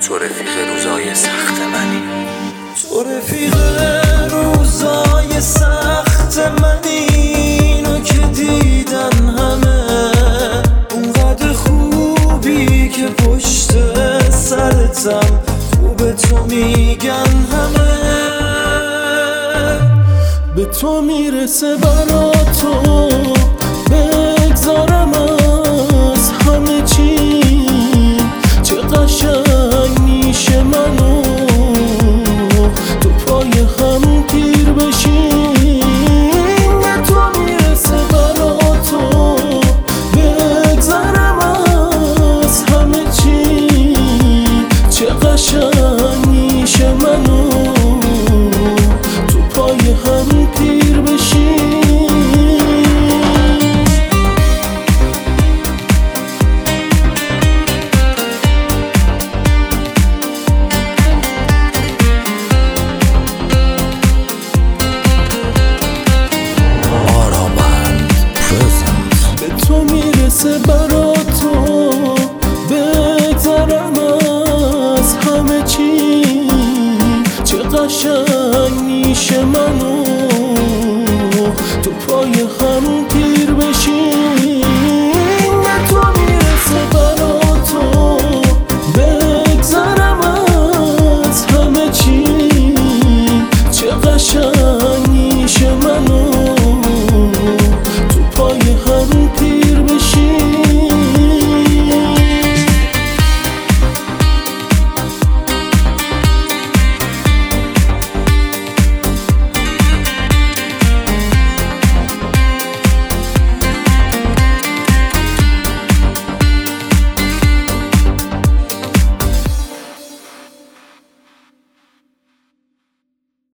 تو رفیق روزای سخت منی، تو رفیق روزای سخت منی. اینو که دیدن همه، اونقدر خوبی که پشت سرتم خوب تو میگن همه. به تو میرسه برا تو